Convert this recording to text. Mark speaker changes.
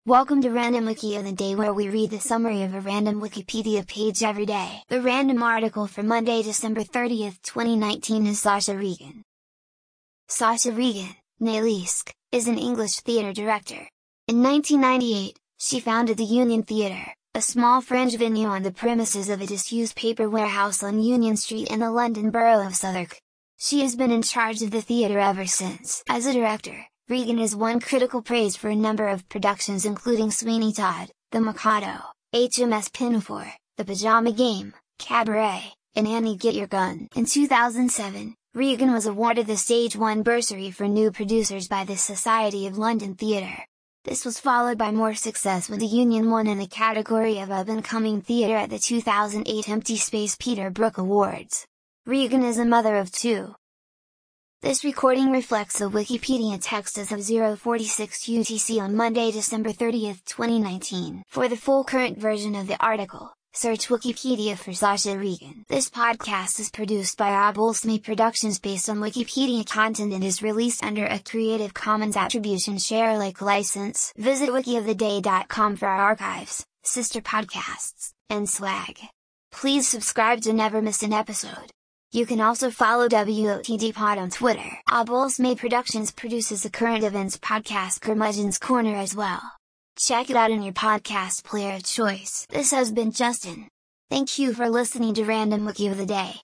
Speaker 1: Welcome to Random Wiki of the Day, where we read the summary of a random Wikipedia page every day. The random article for Monday, December 30th, 2019 is Sasha Regan. Sasha Regan, née Leask, is an English theatre director. In 1998, she founded the Union Theatre, a small fringe venue on the premises of a disused paper warehouse on Union Street in the London borough of Southwark. She has been in charge of the theatre ever since. As a director, Regan has won critical praise for a number of productions including Sweeney Todd, The Mikado, HMS Pinafore, The Pajama Game, Cabaret, and Annie Get Your Gun. In 2007, Regan was awarded the Stage 1 bursary for new producers by the Society of London Theatre. This was followed by more success with the Union won in the category of Up-and-Coming Theatre at the 2008 Empty Space Peter Brook Awards. Regan is a mother of two. This recording reflects the Wikipedia text as of 0:46 UTC on Monday, December 30th, 2019. For the full current version of the article, search Wikipedia for Sasha Regan. This podcast is produced by Abulsme Productions based on Wikipedia content and is released under a Creative Commons Attribution Share Alike license. Visit wikioftheday.com for our archives, sister podcasts, and swag. Please subscribe to never miss an episode. You can also follow WOTDpod on Twitter. Abulsme Productions produces the current events podcast Curmudgeon's Corner as well. Check it out in your podcast player of choice. This has been Justin. Thank you for listening to Random Wiki of the Day.